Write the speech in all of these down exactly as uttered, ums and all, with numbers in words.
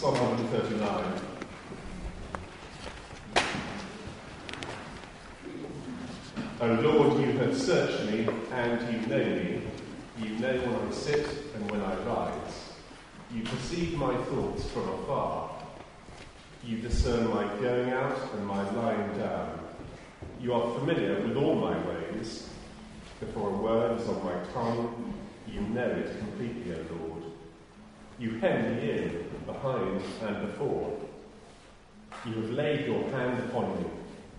Psalm one thirty-nine. O Lord, you have searched me, and you know me. You know when I sit and when I rise. You perceive my thoughts from afar. You discern my going out and my lying down. You are familiar with all my ways. Before a word is on my tongue, you know it completely, O Lord. You hem me in, behind and before. You have laid your hand upon me.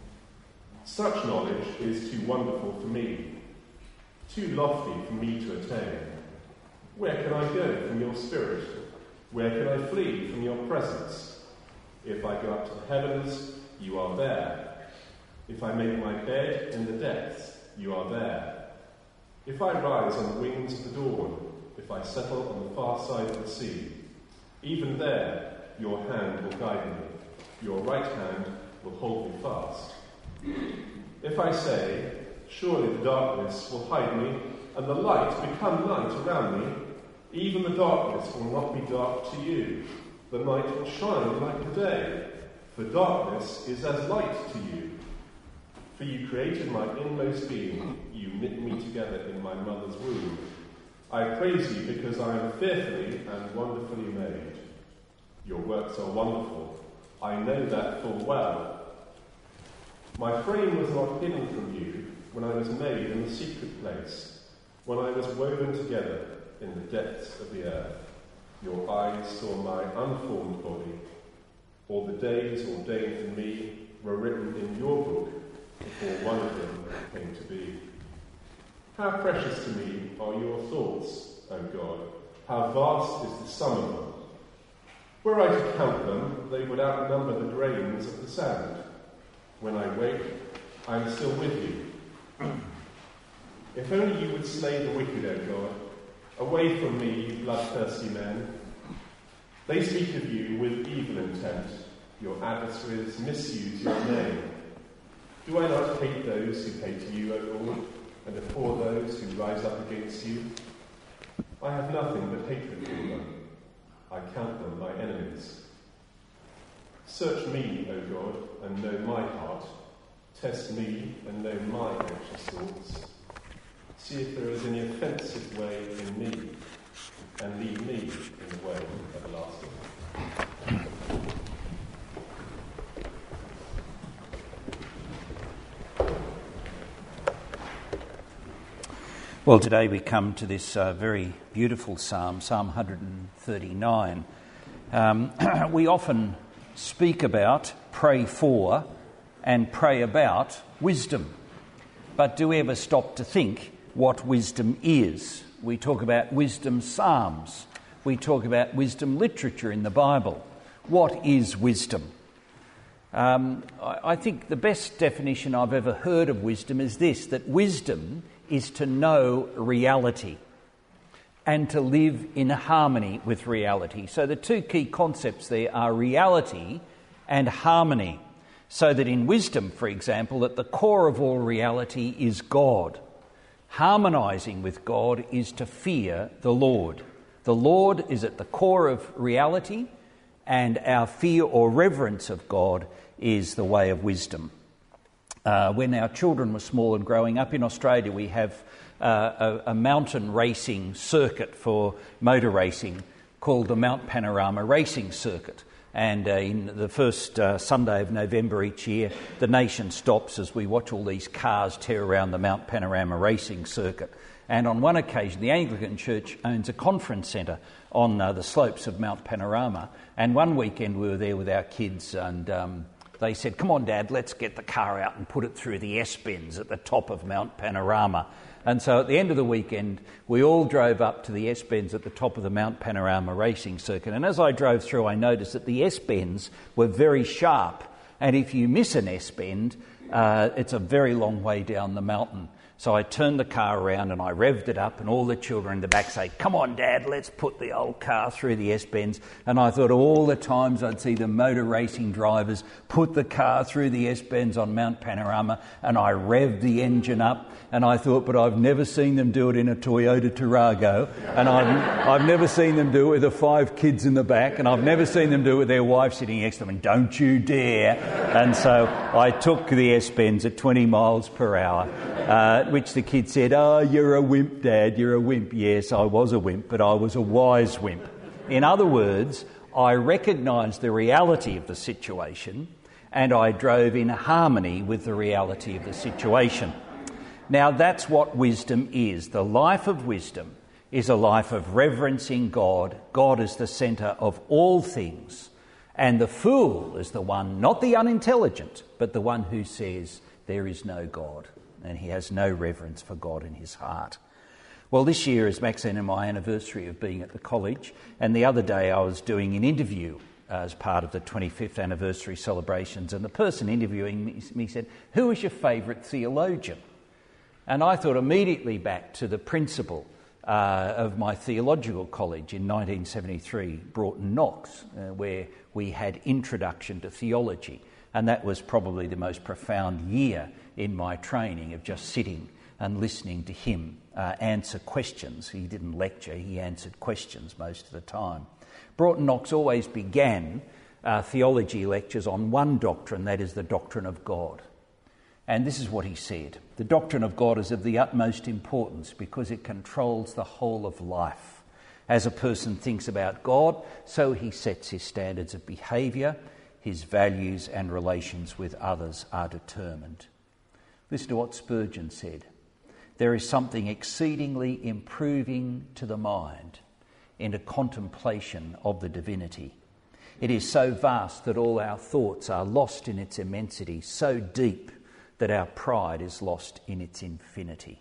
Such knowledge is too wonderful for me, too lofty for me to attain. Where can I go from your spirit? Where can I flee from your presence? If I go up to the heavens, you are there. If I make my bed in the depths, you are there. If I rise on the wings of the dawn, if I settle on the far side of the sea, even there your hand will guide me, your right hand will hold me fast. If I say, surely the darkness will hide me, and the light become night around me, even the darkness will not be dark to you. The night will shine like the day, for darkness is as light to you. For you created my inmost being, you knit me together in my mother's womb. I praise you because I am fearfully and wonderfully made. Your works are wonderful. I know that full well. My frame was not hidden from you when I was made in the secret place, when I was woven together in the depths of the earth. Your eyes saw my unformed body. All the days ordained for me were written in your book before one of them came to be. How precious to me are your thoughts, O God. How vast is the sum of them. Were I to count them, they would outnumber the grains of the sand. When I wake, I am still with you. If only you would slay the wicked, O God. Away from me, you bloodthirsty men. They speak of you with evil intent. Your adversaries misuse your name. Do I not hate those who hate you, O Lord, and abhor those who rise up against you? I have nothing but hatred for them. I count them my enemies. Search me, O God, and know my heart. Test me and know my anxious thoughts. See if there is any offensive way in me, and lead me in the way everlasting. Well, today we come to this uh, very beautiful psalm, Psalm one thirty-nine. Um, we often speak about, pray for, and pray about wisdom. But do we ever stop to think what wisdom is? We talk about wisdom psalms. We talk about wisdom literature in the Bible. What is wisdom? Um, I, I think the best definition I've ever heard of wisdom is this, that wisdom is to know reality and to live in harmony with reality. So the two key concepts there are reality and harmony. So that in wisdom, for example, at the core of all reality is God. Harmonising with God is to fear the Lord. The Lord is at the core of reality, and our fear or reverence of God is the way of wisdom. Uh, when our children were small and growing up in Australia, we have uh, a, a mountain racing circuit for motor racing called the Mount Panorama Racing Circuit. And uh, in the first uh, Sunday of November each year, the nation stops as we watch all these cars tear around the Mount Panorama Racing Circuit. And on one occasion, the Anglican Church owns a conference centre on uh, the slopes of Mount Panorama. And one weekend we were there with our kids, and um, they said, "Come on, Dad, let's get the car out and put it through the S-bends at the top of Mount Panorama." And so at the end of the weekend, we all drove up to the S-bends at the top of the Mount Panorama Racing Circuit. And as I drove through, I noticed that the S-bends were very sharp. And if you miss an S-bend, uh, it's a very long way down the mountain. So I turned the car around and I revved it up, and all the children in the back say, "Come on, Dad, let's put the old car through the S-bends." And I thought all the times I'd see the motor racing drivers put the car through the S-bends on Mount Panorama, and I revved the engine up, and I thought, but I've never seen them do it in a Toyota Tarago, and I've, I've never seen them do it with the five kids in the back, and I've never seen them do it with their wife sitting next to them, and don't you dare. And so I took the S-bends at twenty miles per hour. Uh, which the kid said, "Oh, you're a wimp, Dad, you're a wimp." Yes, I was a wimp, but I was a wise wimp. In other words, I recognised the reality of the situation and I drove in harmony with the reality of the situation. Now, that's what wisdom is. The life of wisdom is a life of reverencing God. God is the centre of all things. And the fool is the one, not the unintelligent, but the one who says there is no God. And he has no reverence for God in his heart. Well, this year is Maxine and my anniversary of being at the college, and the other day I was doing an interview as part of the twenty-fifth anniversary celebrations, and the person interviewing me, me said, "Who is your favourite theologian?" And I thought immediately back to the principal uh, of my theological college in nineteen seventy-three, Broughton Knox, uh, where we had Introduction to Theology, and that was probably the most profound year in my training of just sitting and listening to him uh, answer questions. He didn't lecture, he answered questions most of the time. Broughton Knox always began uh, theology lectures on one doctrine, that is the doctrine of God. And this is what he said: "The doctrine of God is of the utmost importance because it controls the whole of life. As a person thinks about God, so he sets his standards of behaviour, his values and relations with others are determined." Listen to what Spurgeon said: "There is something exceedingly improving to the mind in a contemplation of the divinity. It is so vast that all our thoughts are lost in its immensity, so deep that our pride is lost in its infinity."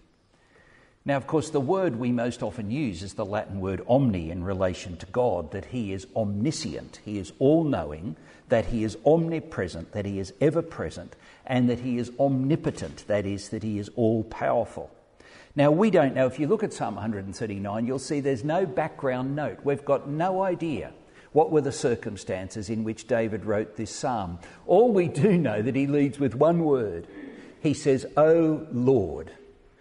Now, of course, the word we most often use is the Latin word omni in relation to God, that he is omniscient, he is all-knowing, that he is omnipresent, that he is ever-present, and that he is omnipotent, that is, that he is all-powerful. Now, we don't know. If you look at Psalm one thirty-nine, you'll see there's no background note. We've got no idea what were the circumstances in which David wrote this psalm. All we do know that he leads with one word. He says, "O Lord,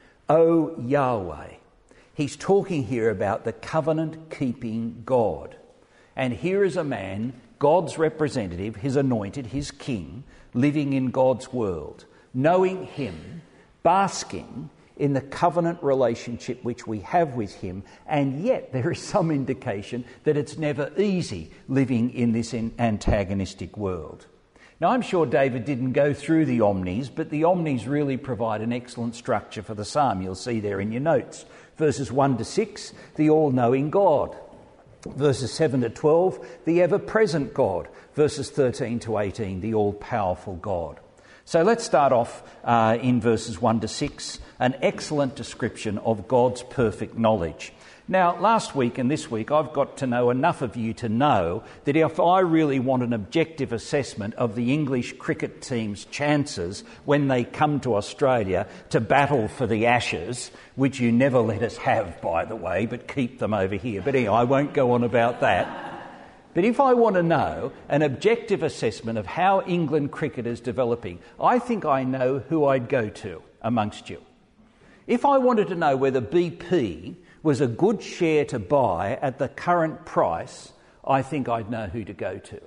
O Yahweh." He's talking here about the covenant-keeping God. And here is a man, God's representative, his anointed, his king, living in God's world, knowing him, basking in the covenant relationship which we have with him, and yet there is some indication that it's never easy living in this antagonistic world. Now, I'm sure David didn't go through the omnis, but the omnis really provide an excellent structure for the psalm. You'll see there in your notes. Verses one to six, the all-knowing God. Verses seven to twelve, the ever-present God. Verses thirteen to eighteen, the all-powerful God. So let's start off uh, in verses one to six, an excellent description of God's perfect knowledge. Now, last week and this week, I've got to know enough of you to know that if I really want an objective assessment of the English cricket team's chances when they come to Australia to battle for the Ashes, which you never let us have, by the way, but keep them over here. But anyway, I won't go on about that. But if I want to know an objective assessment of how England cricket is developing, I think I know who I'd go to amongst you. If I wanted to know whether B P was a good share to buy at the current price, I think I'd know who to go to.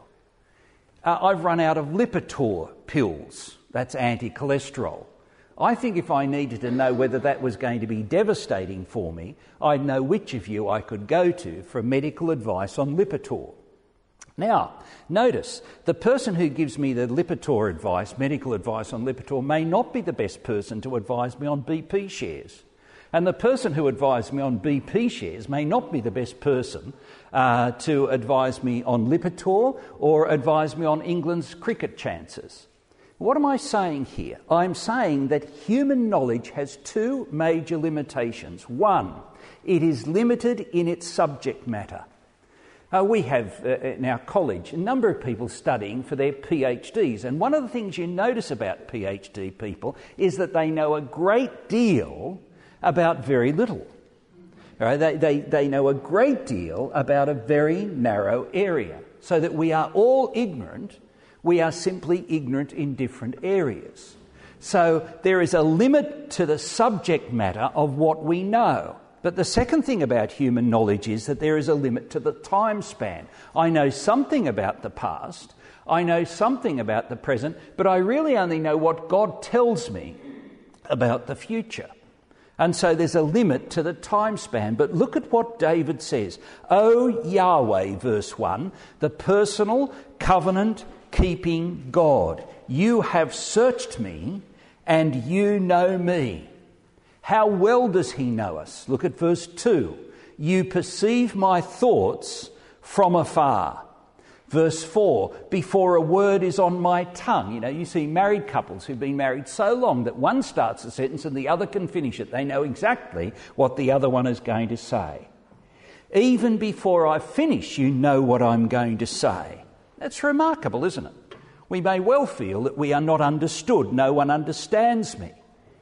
Uh, I've run out of Lipitor pills. That's anti-cholesterol. I think if I needed to know whether that was going to be devastating for me, I'd know which of you I could go to for medical advice on Lipitor. Now, notice, the person who gives me the Lipitor advice, medical advice on Lipitor, may not be the best person to advise me on B P shares. And the person who advised me on B P shares may not be the best person uh, to advise me on Lipitor or advise me on England's cricket chances. What am I saying here? I'm saying that human knowledge has two major limitations. One, it is limited in its subject matter. Uh, we have uh, in our college a number of people studying for their PhDs, and one of the things you notice about PhD people is that they know a great deal about very little. All right? They, they, they know a great deal about a very narrow area, so that we are all ignorant. We are simply ignorant in different areas. So there is a limit to the subject matter of what we know. But the second thing about human knowledge is that there is a limit to the time span. I know something about the past, I know something about the present, but I really only know what God tells me about the future. And so there's a limit to the time span. But look at what David says. O Yahweh, verse one, the personal, covenant-keeping God, you have searched me and you know me. How well does he know us? Look at verse two. You perceive my thoughts from afar. Verse four, before a word is on my tongue. You know, you see married couples who've been married so long that one starts a sentence and the other can finish it. They know exactly what the other one is going to say. Even before I finish, you know what I'm going to say. That's remarkable, isn't it? We may well feel that we are not understood. No one understands me.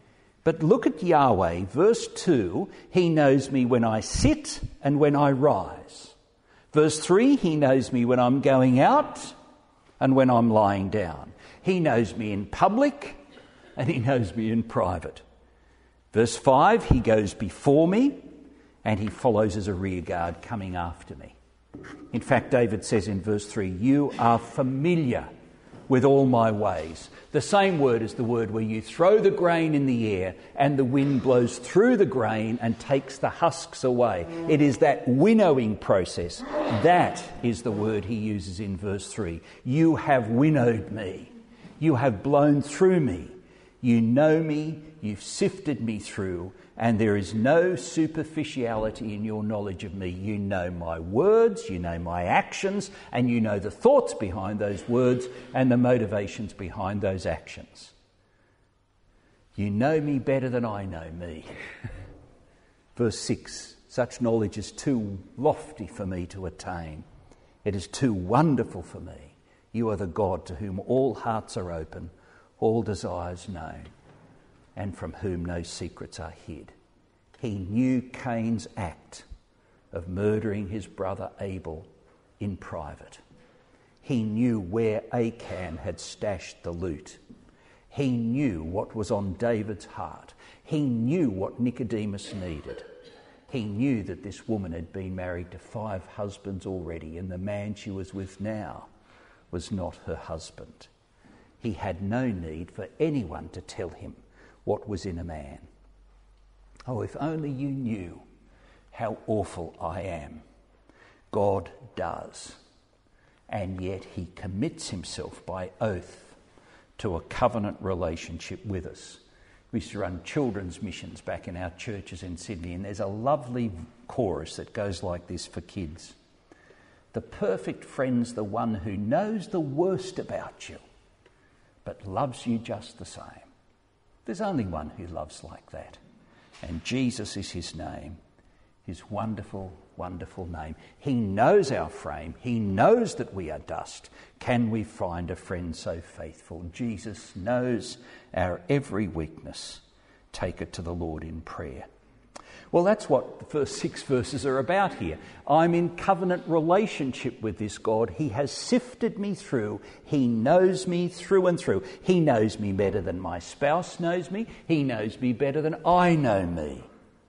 But look at Yahweh, verse two, he knows me when I sit and when I rise. Verse three, he knows me when I'm going out and when I'm lying down. He knows me in public and he knows me in private. Verse five, he goes before me and he follows as a rear guard coming after me. In fact, David says in verse three, you are familiar with all my ways. The same word is the word where you throw the grain in the air and the wind blows through the grain and takes the husks away. It is that winnowing process. That is the word he uses in verse three. You have winnowed me. You have blown through me. You know me. You've sifted me through. And there is no superficiality in your knowledge of me. You know my words, you know my actions, and you know the thoughts behind those words and the motivations behind those actions. You know me better than I know me. Verse six, such knowledge is too lofty for me to attain. It is too wonderful for me. You are the God to whom all hearts are open, all desires known, and from whom no secrets are hid. He knew Cain's act of murdering his brother Abel in private. He knew where Achan had stashed the loot. He knew what was on David's heart. He knew what Nicodemus needed. He knew that this woman had been married to five husbands already, and the man she was with now was not her husband. He had no need for anyone to tell him what was in a man. Oh, if only you knew how awful I am. God does. And yet he commits himself by oath to a covenant relationship with us. We used to run children's missions back in our churches in Sydney, and there's a lovely chorus that goes like this for kids. The perfect friend's the one who knows the worst about you, but loves you just the same. There's only one who loves like that. And Jesus is his name, his wonderful, wonderful name. He knows our frame. He knows that we are dust. Can we find a friend so faithful? Jesus knows our every weakness. Take it to the Lord in prayer. Well, that's what the first six verses are about here. I'm in covenant relationship with this God. He has sifted me through. He knows me through and through. He knows me better than my spouse knows me. He knows me better than I know me.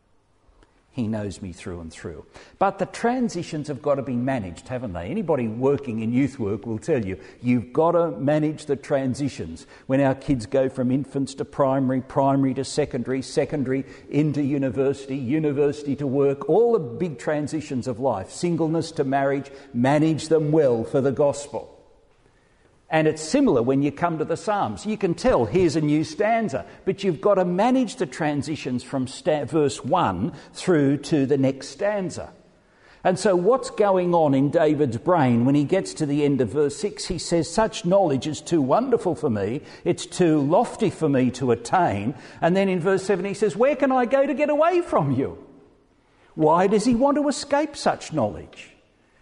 He knows me through and through. But the transitions have got to be managed, haven't they? Anybody working in youth work will tell you, you've got to manage the transitions. When our kids go from infants to primary, primary to secondary, secondary into university, university to work, all the big transitions of life, singleness to marriage, manage them well for the gospel. And it's similar when you come to the Psalms. You can tell, here's a new stanza, but you've got to manage the transitions from sta- verse one through to the next stanza. And so what's going on in David's brain when he gets to the end of verse six? He says, such knowledge is too wonderful for me, it's too lofty for me to attain. And then in verse seven he says, where can I go to get away from you? Why does he want to escape such knowledge?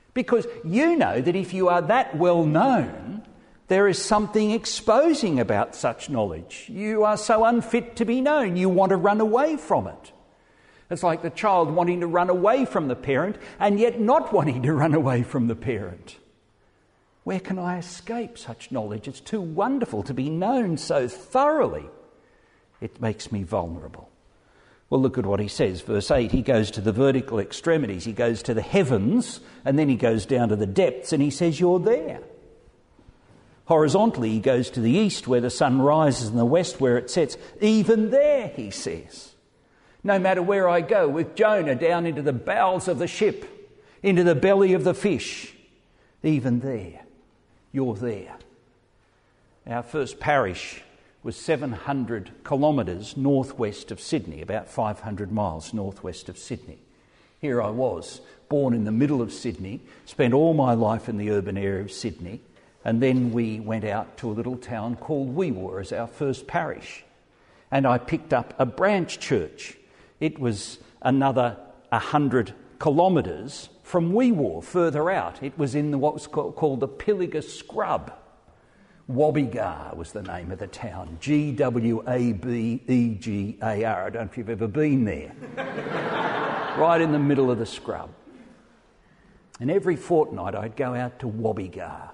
Because you know that if you are that well known, there is something exposing about such knowledge. You are so unfit to be known, you want to run away from it. It's like the child wanting to run away from the parent and yet not wanting to run away from the parent. Where can I escape such knowledge? It's too wonderful to be known so thoroughly. It makes me vulnerable. Well, look at what he says. Verse eight, he goes to the vertical extremities. He goes to the heavens, and then he goes down to the depths, and he says, you're there. Horizontally, he goes to the east where the sun rises and the west where it sets. Even there, he says. No matter where I go, with Jonah down into the bowels of the ship, into the belly of the fish, even there, you're there. Our first parish was seven hundred kilometres northwest of Sydney, about five hundred miles northwest of Sydney. Here I was, born in the middle of Sydney, spent all my life in the urban area of Sydney, and then we went out to a little town called Wee Waa as our first parish. And I picked up a branch church. It was another one hundred kilometres from Wee Waa, further out. It was in the, what was called the Pilliga Scrub. Wobbegar was the name of the town. G W A B E G A R. I don't know if you've ever been there. Right in the middle of the scrub. And every fortnight I'd go out to Wobbegar.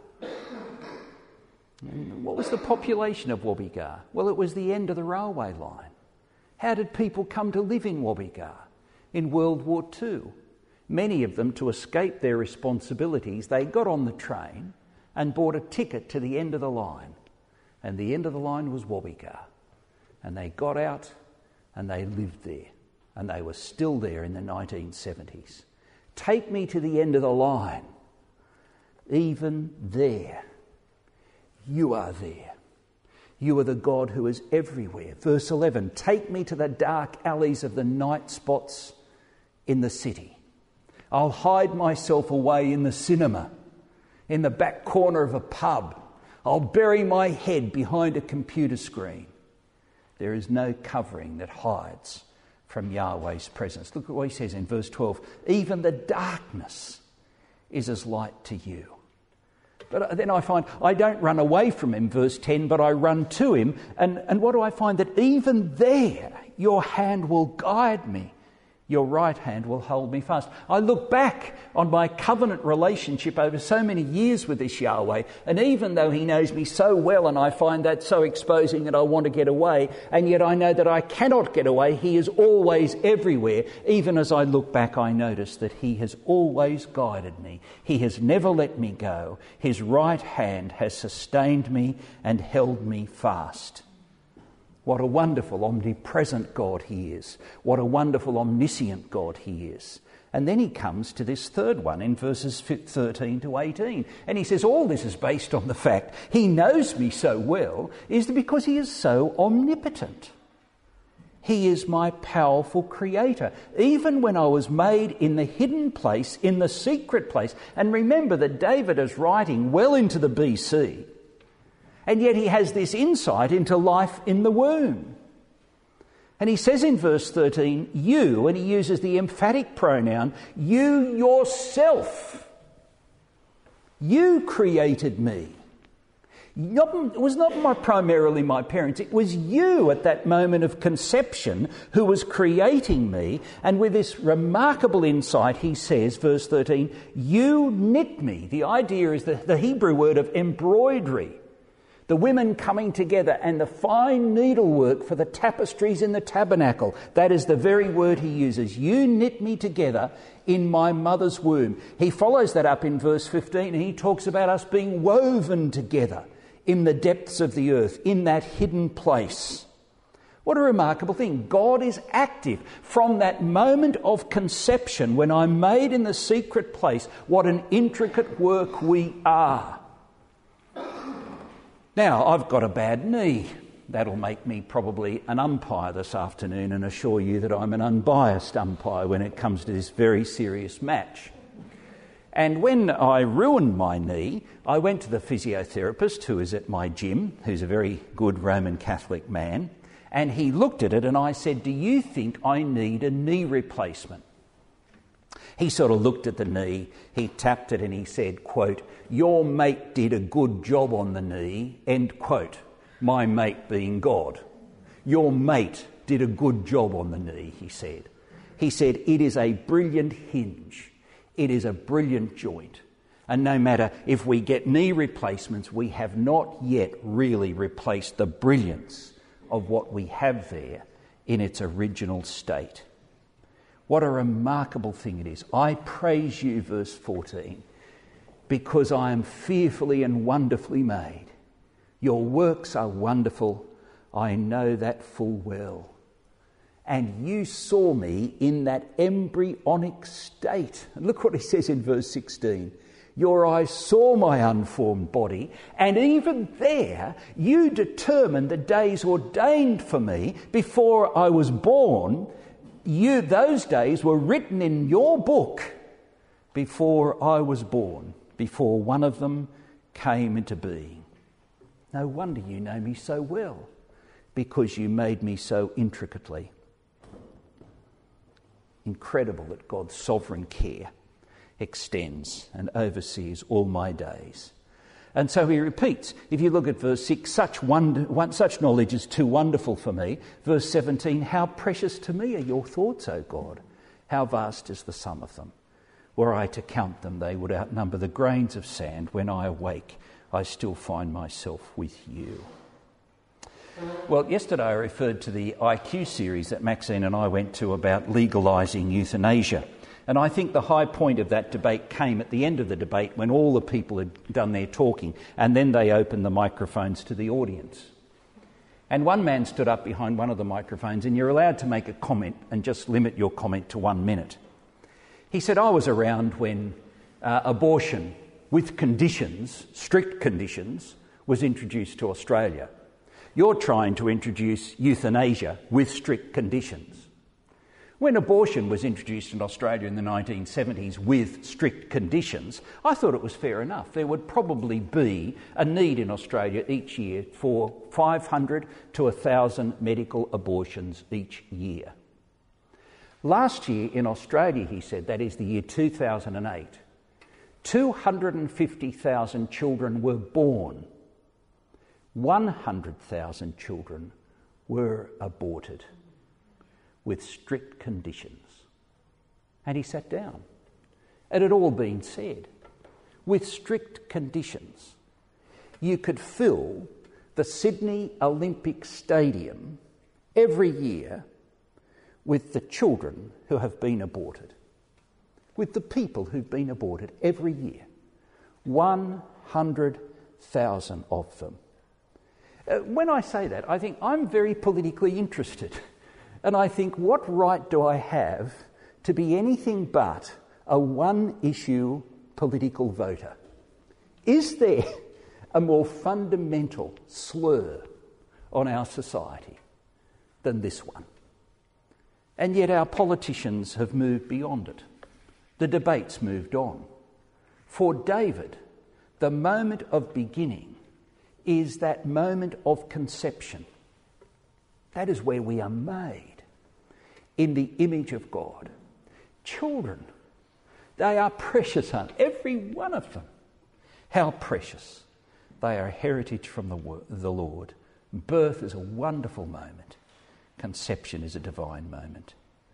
And what was the population of Wobbegar? Well, it was the end of the railway line. How did people come to live in Wobbegar? In World War Two. Many of them, to escape their responsibilities, they got on the train and bought a ticket to the end of the line. And the end of the line was Wobbegar. And they got out and they lived there. And they were still there in the nineteen seventies. Take me to the end of the line. Even there, you are there. You are the God who is everywhere. Verse eleven, take me to the dark alleys of the night spots in the city. I'll hide myself away in the cinema, in the back corner of a pub. I'll bury my head behind a computer screen. There is no covering that hides from Yahweh's presence. Look at what he says in verse twelve. Even the darkness is as light to you. But then I find I don't run away from him, verse ten, but I run to him. And, and what do I find? That even there, your hand will guide me. Your right hand will hold me fast. I look back on my covenant relationship over so many years with this Yahweh, and even though he knows me so well and I find that so exposing that I want to get away, and yet I know that I cannot get away, he is always everywhere. Even as I look back, I notice that he has always guided me. He has never let me go. His right hand has sustained me and held me fast. What a wonderful omnipresent God he is. What a wonderful omniscient God he is. And then he comes to this third one in verses thirteen to eighteen. And he says all this is based on the fact he knows me so well is because he is so omnipotent. He is my powerful creator. Even when I was made in the hidden place, in the secret place. And remember that David is writing well into the B C. And yet he has this insight into life in the womb. And he says in verse thirteen, you, and he uses the emphatic pronoun, you yourself, you created me. Not, it was not my, primarily my parents, it was you at that moment of conception who was creating me. And with this remarkable insight, he says, verse thirteen, you knit me. The idea is the, the Hebrew word of embroidery. The women coming together and the fine needlework for the tapestries in the tabernacle. That is the very word he uses. You knit me together in my mother's womb. He follows that up in verse fifteen and he talks about us being woven together in the depths of the earth, in that hidden place. What a remarkable thing. God is active from that moment of conception when I'm made in the secret place. What an intricate work we are. Now, I've got a bad knee. That'll make me probably an umpire this afternoon and assure you that I'm an unbiased umpire when it comes to this very serious match. And when I ruined my knee, I went to the physiotherapist who is at my gym, who's a very good Roman Catholic man, and he looked at it and I said, do you think I need a knee replacement? He sort of looked at the knee, he tapped it and he said, quote, "Your mate did a good job on the knee," end quote. My mate being God. Your mate did a good job on the knee, he said. He said, it is a brilliant hinge. It is a brilliant joint. And no matter if we get knee replacements, we have not yet really replaced the brilliance of what we have there in its original state. What a remarkable thing it is. I praise you, verse fourteen, because I am fearfully and wonderfully made. Your works are wonderful. I know that full well. And you saw me in that embryonic state. And look what he says in verse sixteen. Your eyes saw my unformed body, and even there you determined the days ordained for me before I was born. You, those days were written in your book before I was born, before one of them came into being. No wonder you know me so well, because you made me so intricately. Incredible that God's sovereign care extends and oversees all my days. And so he repeats, if you look at verse six, such wonder, one, such knowledge is too wonderful for me. Verse seventeen, how precious to me are your thoughts, O God. How vast is the sum of them. Were I to count them, they would outnumber the grains of sand. When I awake, I still find myself with you. Well, yesterday I referred to the I Q series that Maxine and I went to about legalising euthanasia. And I think the high point of that debate came at the end of the debate when all the people had done their talking, and then they opened the microphones to the audience. And one man stood up behind one of the microphones, and you're allowed to make a comment and just limit your comment to one minute. He said, I was around when uh, abortion with conditions, strict conditions, was introduced to Australia. You're trying to introduce euthanasia with strict conditions. When abortion was introduced in Australia in the nineteen seventies with strict conditions, I thought it was fair enough. There would probably be a need in Australia each year for five hundred to one thousand medical abortions each year. Last year in Australia, he said, that is the year two thousand eight, two hundred fifty thousand children were born. one hundred thousand children were aborted with strict conditions. And he sat down. It had all been said. With strict conditions, you could fill the Sydney Olympic Stadium every year with the children who have been aborted, with the people who've been aborted every year. one hundred thousand of them. Uh, when I say that, I think I'm very politically interested. And I think, what right do I have to be anything but a one-issue political voter? Is there a more fundamental slur on our society than this one? And yet our politicians have moved beyond it. The debate's moved on. For David, the moment of beginning is that moment of conception. That is where we are made in the image of God. Children, they are precious, aren't every one of them? How precious. They are a heritage from the, the Lord. Birth is a wonderful moment. Conception is a divine moment.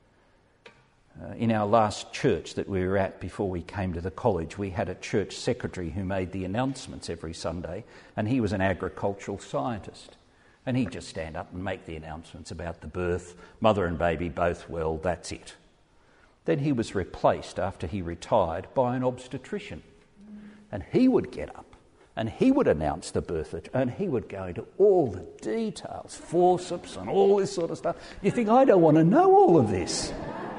Uh, in our last church that we were at before we came to the college, we had a church secretary who made the announcements every Sunday, and he was an agricultural scientist. And he'd just stand up and make the announcements about the birth, mother and baby both well, that's it. Then he was replaced after he retired by an obstetrician. And he would get up and he would announce the birth, and he would go into all the details, forceps and all this sort of stuff. You think, I don't want to know all of this.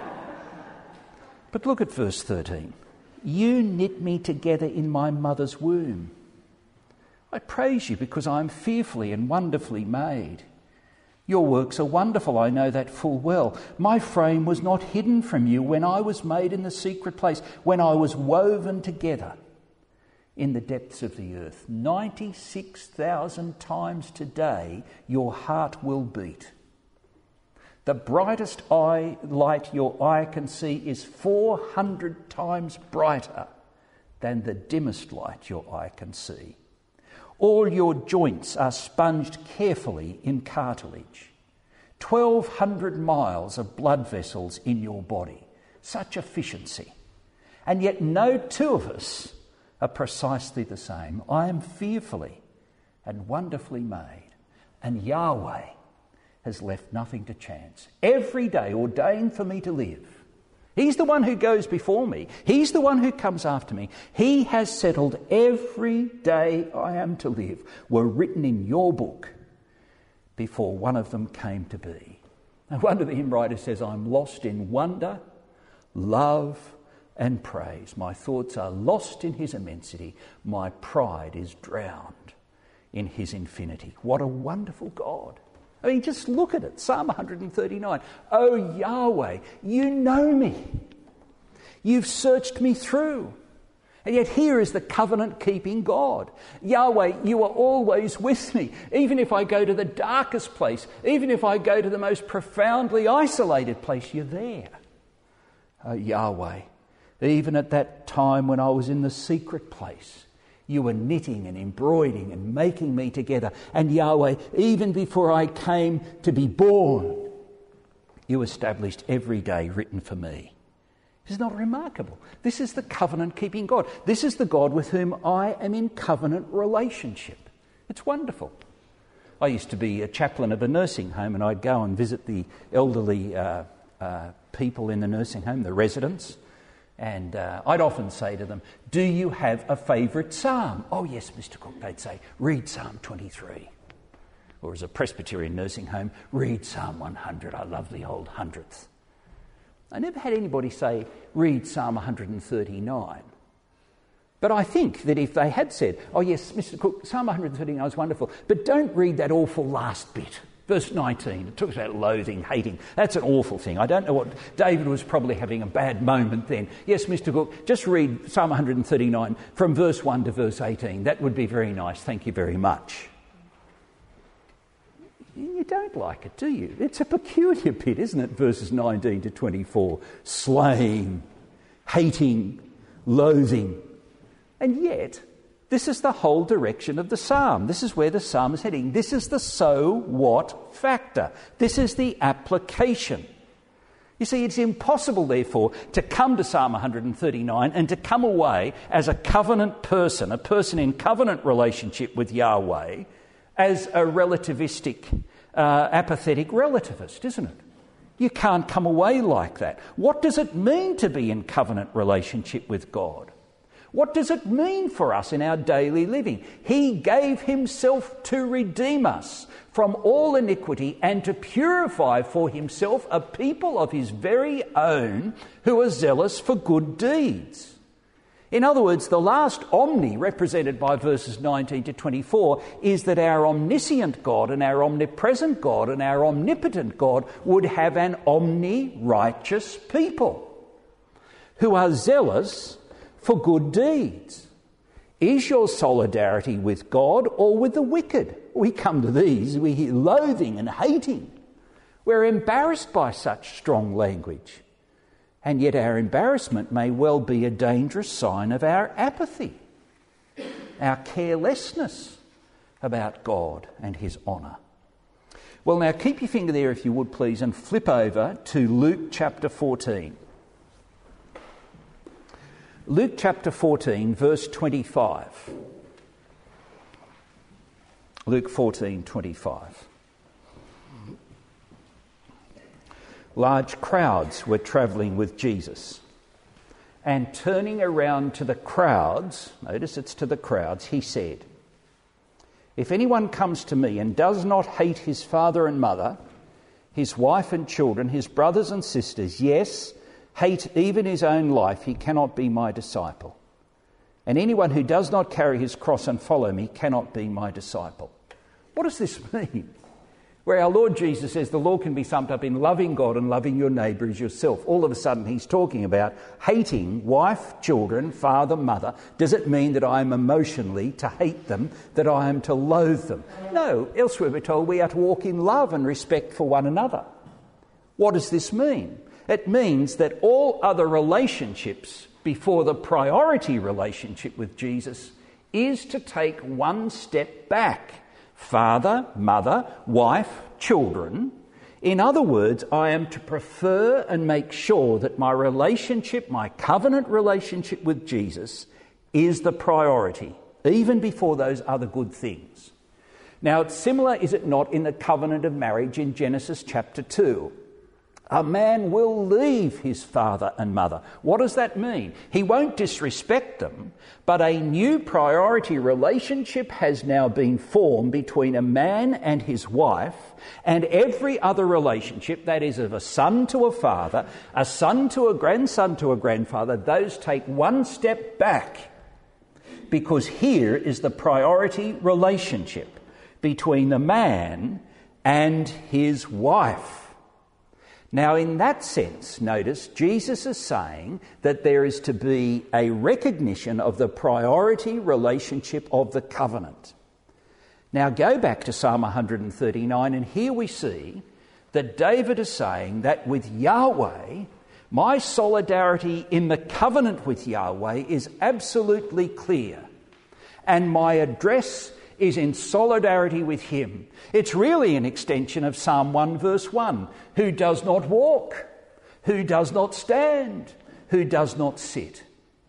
But look at verse thirteen. You knit me together in my mother's womb. I praise you because I am fearfully and wonderfully made. Your works are wonderful, I know that full well. My frame was not hidden from you when I was made in the secret place, when I was woven together in the depths of the earth. ninety-six thousand times today your heart will beat. The brightest eye light your eye can see is four hundred times brighter than the dimmest light your eye can see. All your joints are sponged carefully in cartilage. twelve hundred miles of blood vessels in your body. Such efficiency. And yet no two of us are precisely the same. I am fearfully and wonderfully made, and Yahweh has left nothing to chance. Every day ordained for me to live. He's the one who goes before me. He's the one who comes after me. He has settled every day I am to live were written in your book before one of them came to be. No wonder the hymn writer says, I'm lost in wonder, love and praise. My thoughts are lost in his immensity. My pride is drowned in his infinity. What a wonderful God. I mean, just look at it. Psalm one thirty-nine. Oh, Yahweh, you know me. You've searched me through. And yet here is the covenant-keeping God. Yahweh, you are always with me. Even if I go to the darkest place, even if I go to the most profoundly isolated place, you're there. Oh, Yahweh, even at that time when I was in the secret place, you were knitting and embroidering and making me together. And Yahweh, even before I came to be born, you established every day written for me. Isn't that remarkable? This is the covenant-keeping God. This is the God with whom I am in covenant relationship. It's wonderful. I used to be a chaplain of a nursing home, and I'd go and visit the elderly uh, uh, people in the nursing home, the residents. And uh, I'd often say to them, do you have a favourite psalm? Oh yes, Mister Cook, they'd say, read Psalm twenty-three. Or as a Presbyterian nursing home, read Psalm one hundred. I love the old hundredth. I never had anybody say, read Psalm one thirty-nine. But I think that if they had said, oh yes, Mister Cook, Psalm one thirty-nine is wonderful, but don't read that awful last bit. Verse nineteen, it talks about loathing, hating. That's an awful thing. I don't know what... David was probably having a bad moment then. Yes, Mister Cook, just read Psalm one thirty-nine from verse one to verse eighteen. That would be very nice. Thank you very much. You don't like it, do you? It's a peculiar bit, isn't it? Verses nineteen to twenty-four. Slaying, hating, loathing. And yet... this is the whole direction of the psalm. This is where the psalm is heading. This is the so what factor. This is the application. You see, it's impossible, therefore, to come to Psalm one thirty-nine and to come away as a covenant person, a person in covenant relationship with Yahweh, as a relativistic, uh, apathetic relativist, isn't it? You can't come away like that. What does it mean to be in covenant relationship with God? What does it mean for us in our daily living? He gave himself to redeem us from all iniquity and to purify for himself a people of his very own who are zealous for good deeds. In other words, the last omni represented by verses nineteen to twenty-four is that our omniscient God and our omnipresent God and our omnipotent God would have an omni-righteous people who are zealous for good deeds. Is your solidarity with God or with the wicked? We come to these, we hear loathing and hating. We're embarrassed by such strong language. And yet our embarrassment may well be a dangerous sign of our apathy, our carelessness about God and his honour. Well, now keep your finger there if you would please and flip over to Luke chapter fourteen. Luke chapter fourteen, verse twenty-five. Luke fourteen, twenty-five. Large crowds were travelling with Jesus. And turning around to the crowds, notice it's to the crowds, he said, if anyone comes to me and does not hate his father and mother, his wife and children, his brothers and sisters, yes, hate even his own life, he cannot be my disciple. And anyone who does not carry his cross and follow me cannot be my disciple. What does this mean? Where our Lord Jesus says the law can be summed up in loving God and loving your neighbour as yourself. All of a sudden he's talking about hating wife, children, father, mother. Does it mean that I am emotionally to hate them, that I am to loathe them? No, elsewhere we're told we are to walk in love and respect for one another. What does this mean? It means that all other relationships before the priority relationship with Jesus is to take one step back. Father, mother, wife, children. In other words, I am to prefer and make sure that my relationship, my covenant relationship with Jesus, is the priority, even before those other good things. Now, it's similar, is it not, in the covenant of marriage in Genesis chapter two. A man will leave his father and mother. What does that mean? He won't disrespect them, but a new priority relationship has now been formed between a man and his wife, and every other relationship, that is of a son to a father, a son to a grandson to a grandfather, those take one step back, because here is the priority relationship between the man and his wife. Now, in that sense, notice, Jesus is saying that there is to be a recognition of the priority relationship of the covenant. Now, go back to Psalm one thirty-nine, and here we see that David is saying that with Yahweh, my solidarity in the covenant with Yahweh is absolutely clear, and my address is in solidarity with him. It's really an extension of Psalm one verse one. Who does not walk, who does not stand, who does not sit.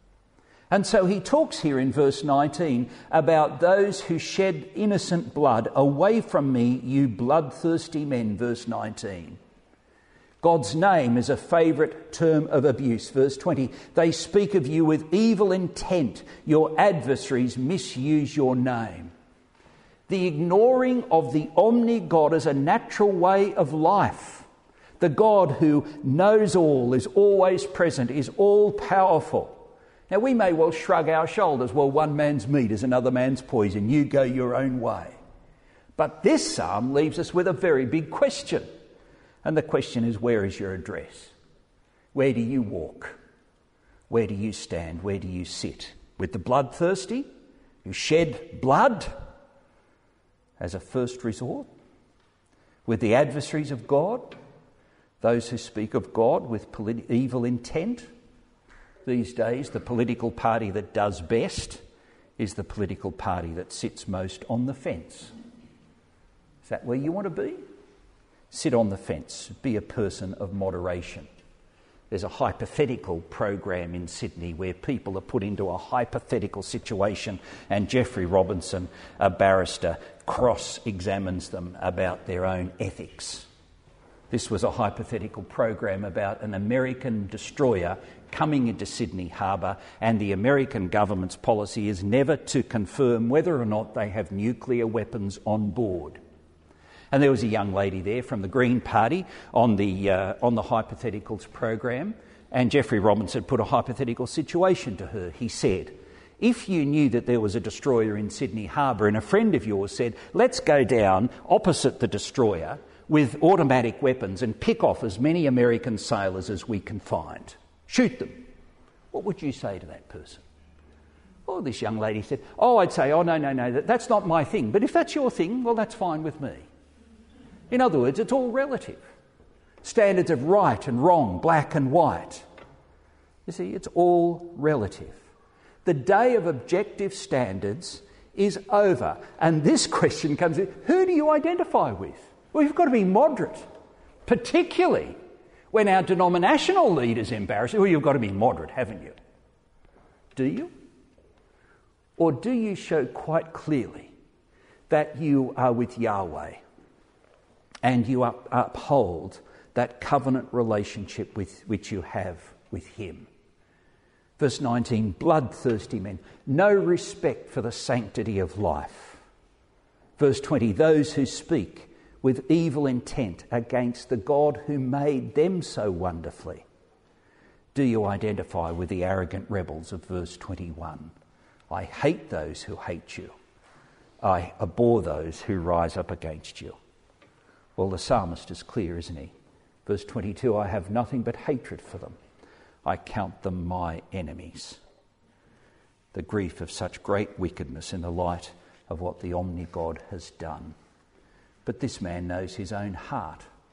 And so he talks here in verse nineteen about those who shed innocent blood. Away from me, you bloodthirsty men, verse nineteen. God's name is a favourite term of abuse. Verse twenty, they speak of you with evil intent. Your adversaries misuse your name. The ignoring of the omni-God as a natural way of life. The God who knows all, is always present, is all-powerful. Now, we may well shrug our shoulders. Well, one man's meat is another man's poison. You go your own way. But this psalm leaves us with a very big question. And the question is, where is your address? Where do you walk? Where do you stand? Where do you sit? With the bloodthirsty who shed blood as a first resort? With the adversaries of God? Those who speak of God with polit- evil intent? These days, the political party that does best is the political party that sits most on the fence. Is that where you want to be? Sit on the fence. Be a person of moderation. There's a hypothetical program in Sydney where people are put into a hypothetical situation, and Jeffrey Robinson, a barrister, cross-examines them about their own ethics. This was a hypothetical program about an American destroyer coming into Sydney Harbour, and the American government's policy is never to confirm whether or not they have nuclear weapons on board. And there was a young lady there from the Green Party on the uh, on the hypotheticals program, and Jeffrey Robinson put a hypothetical situation to her. He said, if you knew that there was a destroyer in Sydney Harbour and a friend of yours said, let's go down opposite the destroyer with automatic weapons and pick off as many American sailors as we can find, shoot them, what would you say to that person? Oh, this young lady said, oh, I'd say, oh, no, no, no, that, that's not my thing. But if that's your thing, well, that's fine with me. In other words, it's all relative. Standards of right and wrong, black and white. You see, it's all relative. The day of objective standards is over. And this question comes in, who do you identify with? Well, you've got to be moderate, particularly when our denominational leaders embarrass you. Well, you've got to be moderate, haven't you? Do you? Or do you show quite clearly that you are with Yahweh and you up, uphold that covenant relationship with which you have with him? Verse nineteen, bloodthirsty men, no respect for the sanctity of life. Verse twenty, those who speak with evil intent against the God who made them so wonderfully. Do you identify with the arrogant rebels of verse twenty-one? I hate those who hate you. I abhor those who rise up against you. Well, the psalmist is clear, isn't he? Verse twenty-two, I have nothing but hatred for them. I count them my enemies. The grief of such great wickedness in the light of what the omni-God has done. But this man knows his own heart.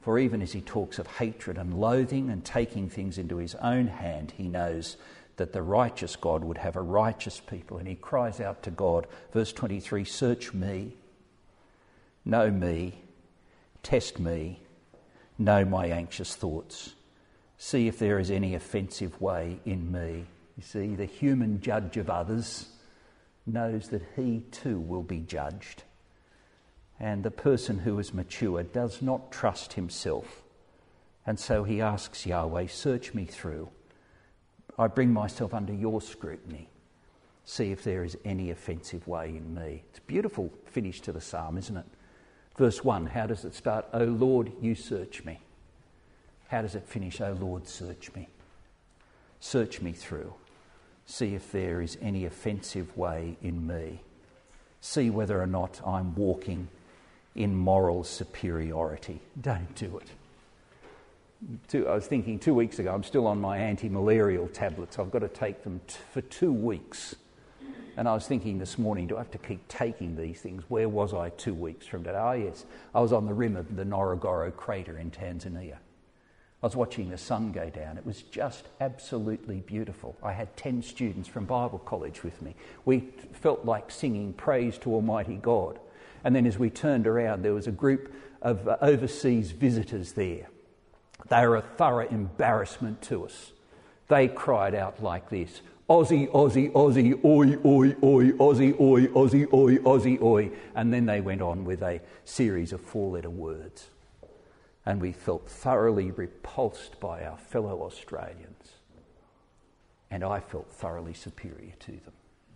For even as he talks of hatred and loathing and taking things into his own hand, he knows that the righteous God would have a righteous people. And he cries out to God, verse twenty-three, search me, know me, test me, know my anxious thoughts. See if there is any offensive way in me. You see, the human judge of others knows that he too will be judged. And the person who is mature does not trust himself. And so he asks Yahweh, search me through. I bring myself under your scrutiny. See if there is any offensive way in me. It's a beautiful finish to the psalm, isn't it? Verse one, how does it start? O Lord, you search me. How does it finish? O Lord, search me. Search me through. See if there is any offensive way in me. See whether or not I'm walking in moral superiority. Don't do it. Two, I was thinking two weeks ago, I'm still on my anti-malarial tablets. I've got to take them t- for two weeks. And I was thinking this morning, do I have to keep taking these things? Where was I two weeks from today? Oh yes, I was on the rim of the Ngorongoro crater in Tanzania. I was watching the sun go down. It was just absolutely beautiful. I had ten students from Bible college with me. We felt like singing praise to Almighty God. And then as we turned around, there was a group of uh, overseas visitors there. They were a thorough embarrassment to us. They cried out like this, Aussie, Aussie, Aussie, oi, oi, oi, Aussie, oi, Aussie, oi, Aussie, oi. And then they went on with a series of four-letter words. And we felt thoroughly repulsed by our fellow Australians. And I felt thoroughly superior to them.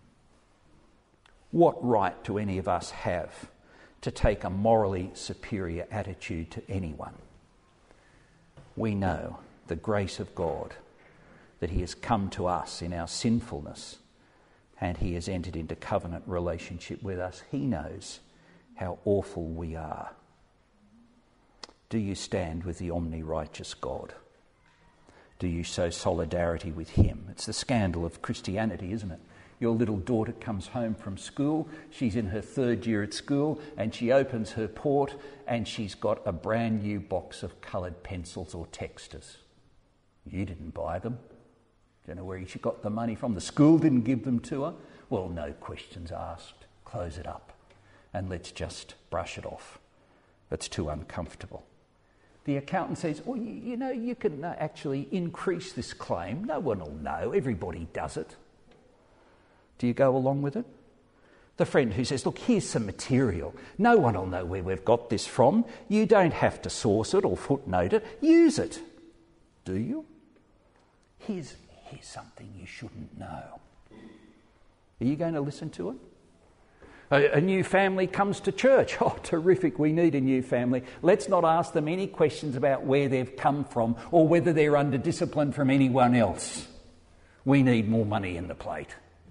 What right do any of us have to take a morally superior attitude to anyone? We know the grace of God, that he has come to us in our sinfulness and he has entered into covenant relationship with us. He knows how awful we are. Do you stand with the omni-righteous God? Do you show solidarity with him? It's the scandal of Christianity, isn't it? Your little daughter comes home from school, she's in her third year at school, and she opens her port and she's got a brand new box of coloured pencils or texters. You didn't buy them. Don't know where she got the money from. The school didn't give them to her. Well, no questions asked. Close it up and let's just brush it off. It's too uncomfortable. The accountant says, oh, you, you know, you can uh, actually increase this claim. No one will know. Everybody does it. Do you go along with it? The friend who says, look, here's some material. No one will know where we've got this from. You don't have to source it or footnote it. Use it. Do you? Here's, here's something you shouldn't know. Are you going to listen to it? A, a new family comes to church. Oh, terrific, we need a new family. Let's not ask them any questions about where they've come from or whether they're under discipline from anyone else. We need more money in the plate.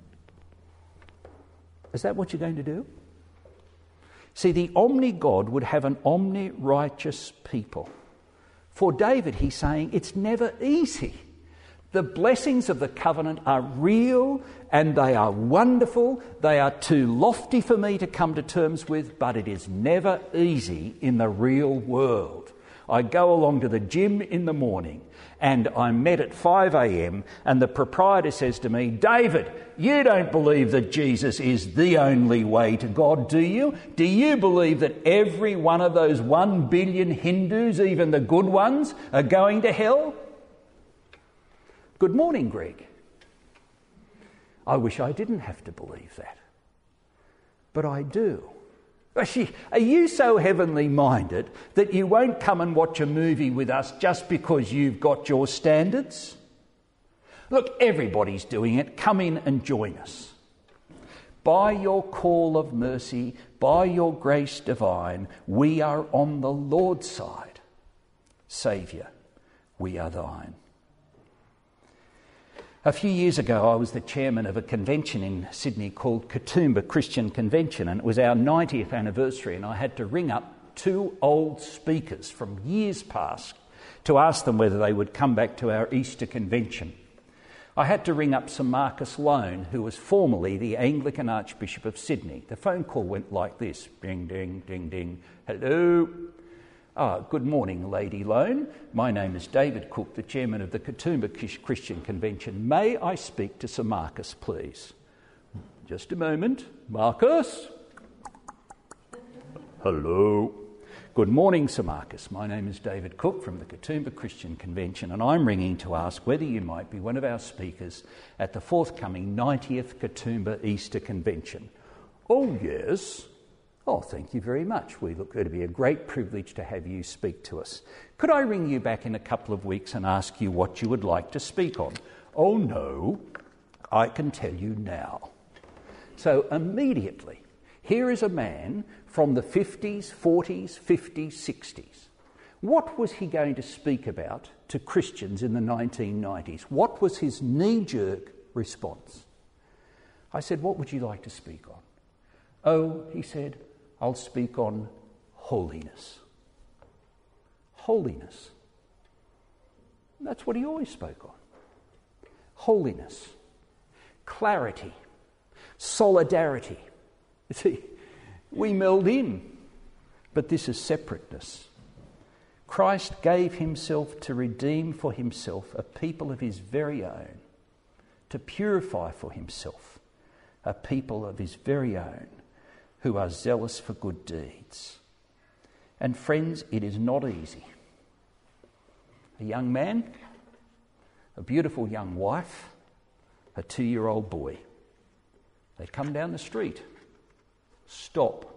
Is that what you're going to do? See, the omni-God would have an omni-righteous people. For David, he's saying it's never easy. The blessings of the covenant are real and they are wonderful. They are too lofty for me to come to terms with, but it is never easy in the real world. I go along to the gym in the morning and I'm met at five a.m. and the proprietor says to me, David, you don't believe that Jesus is the only way to God, do you? Do you believe that every one of those one billion Hindus, even the good ones, are going to hell? Good morning, Greg. I wish I didn't have to believe that. But I do. Are you so heavenly minded that you won't come and watch a movie with us just because you've got your standards? Look, everybody's doing it. Come in and join us. By your call of mercy, by your grace divine, we are on the Lord's side. Saviour, we are thine. A few years ago, I was the chairman of a convention in Sydney called Katoomba Christian Convention, and it was our ninetieth anniversary, and I had to ring up two old speakers from years past to ask them whether they would come back to our Easter convention. I had to ring up Sir Marcus Lone, who was formerly the Anglican Archbishop of Sydney. The phone call went like this, ding, ding, ding, ding, hello. Ah, good morning, Lady Lone. My name is David Cook, the chairman of the Katoomba Christian Convention. May I speak to Sir Marcus, please? Just a moment. Marcus? Hello. Good morning, Sir Marcus. My name is David Cook from the Katoomba Christian Convention, and I'm ringing to ask whether you might be one of our speakers at the forthcoming ninetieth Katoomba Easter Convention. Oh, yes. Oh, thank you very much. We look, it'll be a great privilege to have you speak to us. Could I ring you back in a couple of weeks and ask you what you would like to speak on? Oh, no. I can tell you now. So immediately, here is a man from the fifties, forties, fifties, sixties. What was he going to speak about to Christians in the nineteen nineties? What was his knee-jerk response? I said, what would you like to speak on? Oh, he said, I'll speak on holiness. Holiness. That's what he always spoke on. Holiness. Clarity. Solidarity. You see, we meld in, but this is separateness. Christ gave himself to redeem for himself a people of his very own, to purify for himself a people of his very own who are zealous for good deeds. And friends, it is not easy. A young man, a beautiful young wife, a two-year-old boy. They come down the street. Stop.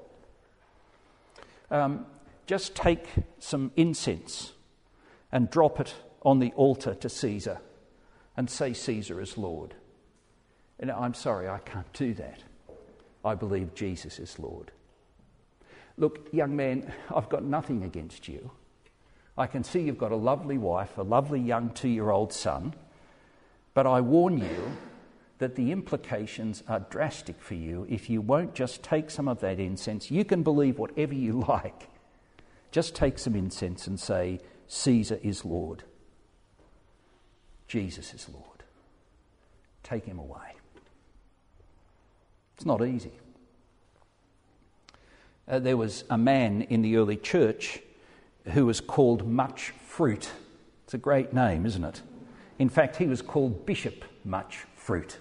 Um, just take some incense and drop it on the altar to Caesar and say Caesar is Lord. And I'm sorry, I can't do that. I believe Jesus is Lord. Look, young man, I've got nothing against you. I can see you've got a lovely wife, a lovely young two-year-old son, but I warn you that the implications are drastic for you if you won't just take some of that incense. You can believe whatever you like. Just take some incense and say, Caesar is Lord. Jesus is Lord. Take him away. It's not easy. Uh, there was a man in the early church who was called Much Fruit. It's a great name, isn't it? In fact, he was called Bishop Much Fruit.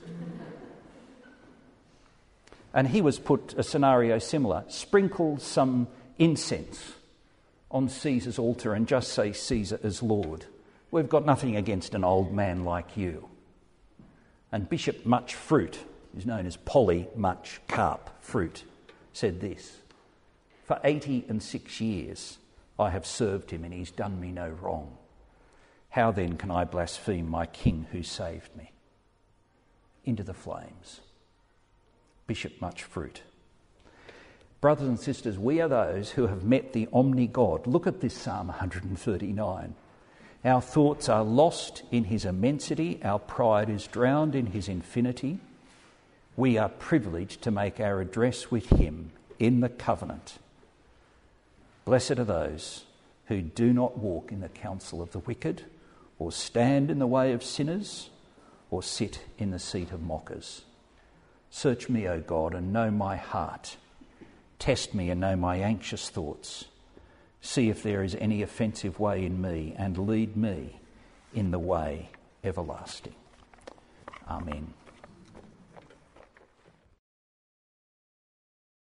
And he was put a scenario similar. Sprinkle some incense on Caesar's altar and just say Caesar is Lord. We've got nothing against an old man like you. And Bishop Much Fruit, who's known as Polly Much Carp Fruit, said this: for eighty and six years I have served him and he's done me no wrong. How then can I blaspheme my king who saved me? Into the flames. Bishop Much Fruit. Brothers and sisters, we are those who have met the omni-God. Look at this Psalm one thirty-nine. Our thoughts are lost in his immensity. Our pride is drowned in his infinity. We are privileged to make our address with him in the covenant. Blessed are those who do not walk in the counsel of the wicked, or stand in the way of sinners, or sit in the seat of mockers. Search me, O God, and know my heart. Test me and know my anxious thoughts. See if there is any offensive way in me, and lead me in the way everlasting. Amen.